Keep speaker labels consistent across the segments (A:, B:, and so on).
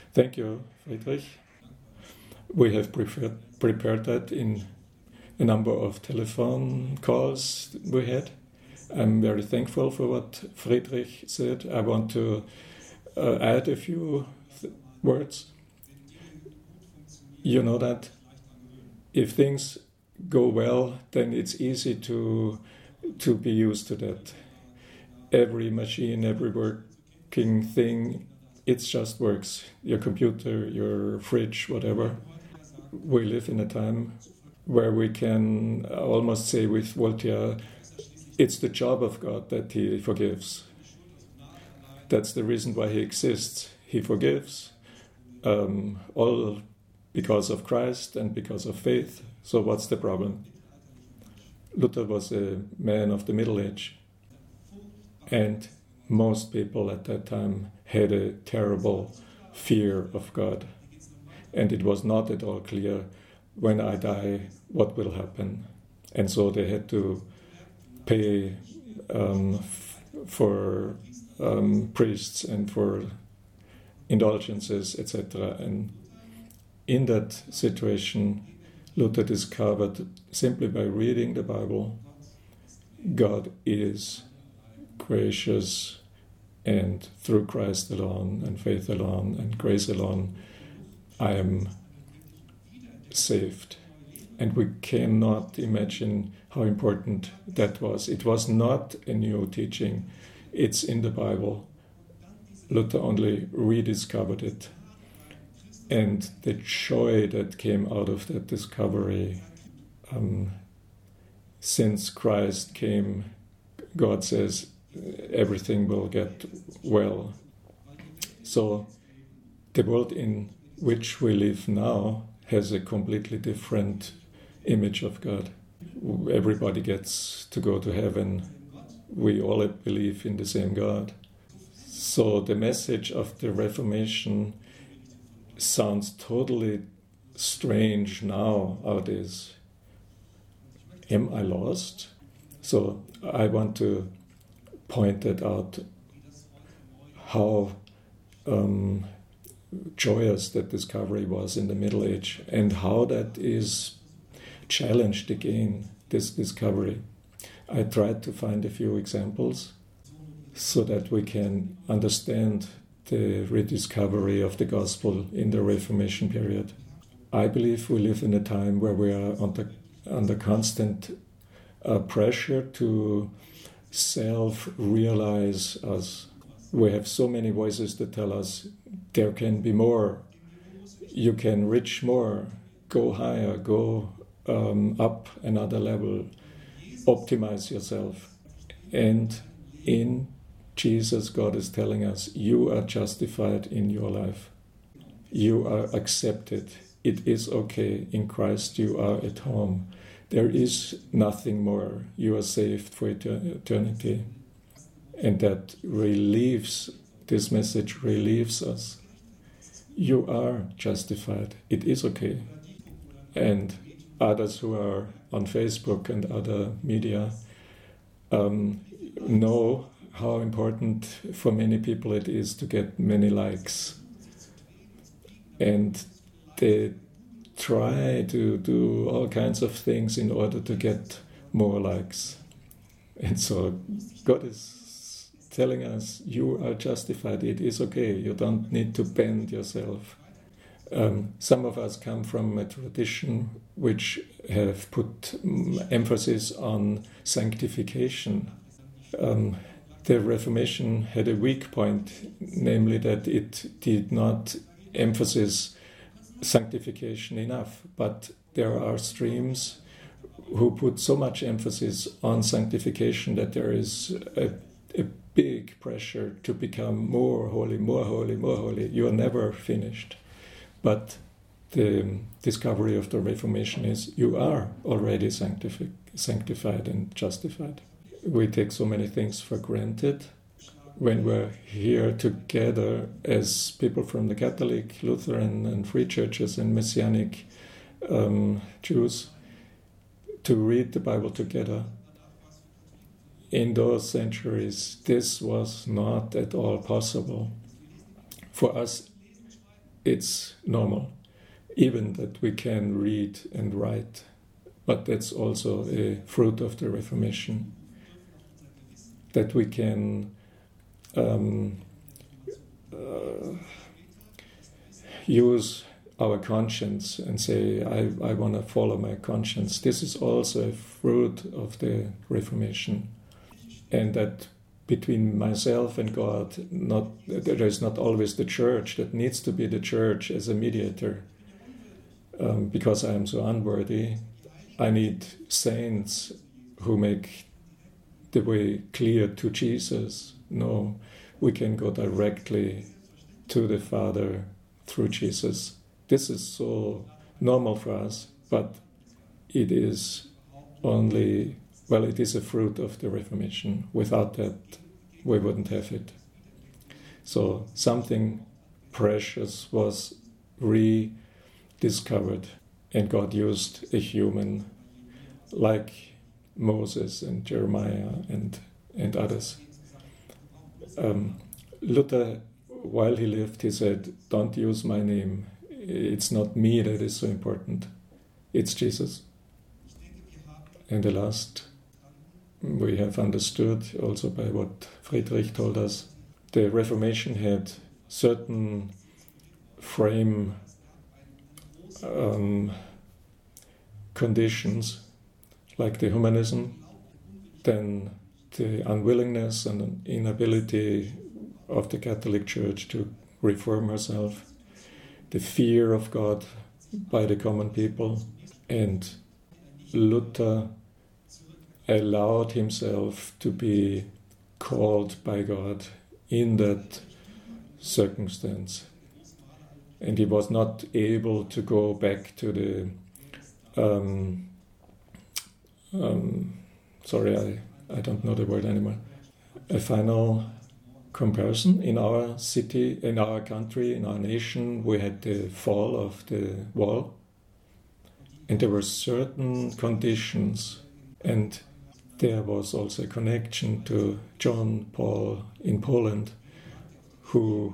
A: Thank you, Friedrich. We have prepared that in a number of telephone calls we had. I'm very thankful for what Friedrich said. I want to add a few words. You know that if things go well, then it's easy to be used to that. Every machine, every working thing, it just works. Your computer, your fridge, whatever. We live in a time where we can almost say with Voltaire, it's the job of God that he forgives. That's the reason why he exists. He forgives, all because of Christ and because of faith. So what's the problem? Luther was a man of the Middle Age, and most people at that time had a terrible fear of God. And it was not at all clear, when I die, what will happen. And so they had to pay for priests and for indulgences, etc. And in that situation, Luther discovered, simply by reading the Bible, God is gracious, and through Christ alone, and faith alone, and grace alone, I am saved. And we cannot imagine how important that was. It was not a new teaching. It's in the Bible. Luther only rediscovered it. And the joy that came out of that discovery, since Christ came, God says, everything will get well. So the world in which we live now has a completely different image of God. Everybody gets to go to heaven. We all believe in the same God. So the message of the Reformation sounds totally strange nowadays. Am I lost? So I want to point that out, how joyous that discovery was in the Middle Age, and how that is challenged again, this discovery. I tried to find a few examples so that we can understand the rediscovery of the gospel in the Reformation period. I believe we live in a time where we are under constant pressure to self-realize us. We have so many voices that tell us there can be more, you can reach more, go higher, go up another level, optimize yourself. And in Jesus, God is telling us, you are justified in your life. You are accepted. It is okay. In Christ you are at home. There is nothing more. You are saved for eternity. And that relieves, this message relieves us. You are justified. It is okay. And others who are on Facebook and other media know how important for many people it is to get many likes. And they try to do all kinds of things in order to get more likes. And so God is telling us, you are justified, it is okay, you don't need to bend yourself. Some of us come from a tradition which have put emphasis on sanctification. The Reformation had a weak point, namely that it did not emphasize sanctification enough. But there are streams who put so much emphasis on sanctification that there is a big pressure to become more holy, more holy, more holy. You are never finished. But the discovery of the Reformation is you are already sanctified and justified. We take so many things for granted. When we're here together as people from the Catholic, Lutheran and Free Churches and Messianic Jews, to read the Bible together, in those centuries, this was not at all possible. For us, it's normal, even that we can read and write. But that's also a fruit of the Reformation, that we can use our conscience and say, I want to follow my conscience. This is also a fruit of the Reformation. And that between myself and God, there is not always the church. That needs to be the church as a mediator. Because I am so unworthy, I need saints who make the way clear to Jesus. No, we can go directly to the Father through Jesus. This is so normal for us, but it is only, well, it is a fruit of the Reformation. Without that, we wouldn't have it. So something precious was rediscovered, and God used a human like Moses and Jeremiah and others. Luther, while he lived, he said, don't use my name. It's not me that is so important. It's Jesus. And the last, we have understood also by what Friedrich told us, the Reformation had certain frame conditions, like the humanism, then the unwillingness and inability of the Catholic Church to reform herself, the fear of God by the common people, and Luther allowed himself to be called by God in that circumstance. And he was not able to go back to the I don't know the word anymore. A final comparison. In our city, in our country, in our nation, we had the fall of the wall. And there were certain conditions. And there was also a connection to John Paul in Poland, who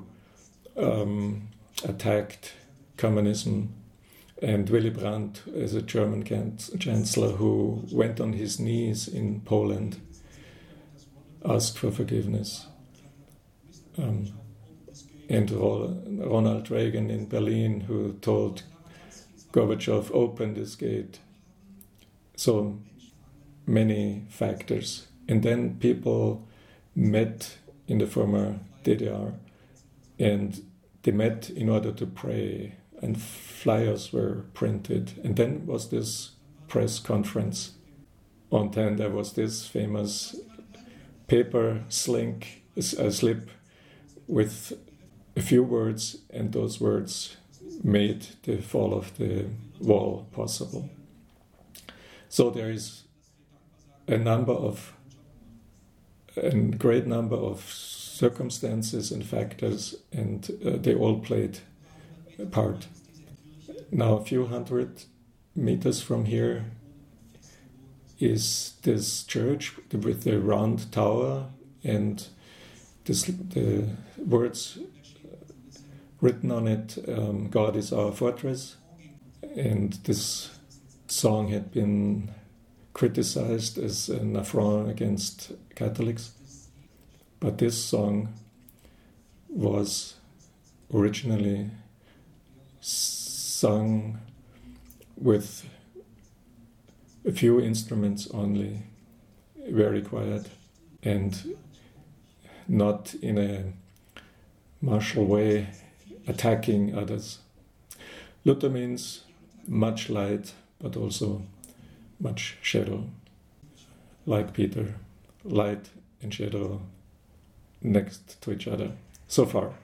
A: attacked communism, and Willy Brandt as a German chancellor who went on his knees in Poland, asked for forgiveness. And Ronald Reagan in Berlin, who told Gorbachev, open this gate. So many factors. And then people met in the former DDR, and they met in order to pray, and flyers were printed. And then was this press conference. On then there was this famous paper slip with a few words, and those words made the fall of the wall possible. So there is a great number of circumstances and factors, and they all played a part. Now, a few hundred meters from here is this church with the round tower and the words written on it, God is our fortress. And this song had been criticized as an affront against Catholics. But this song was originally sung with a few instruments only, very quiet, and not in a martial way attacking others. Luther means much light, but also much shadow. Like Peter, light and shadow next to each other. So far.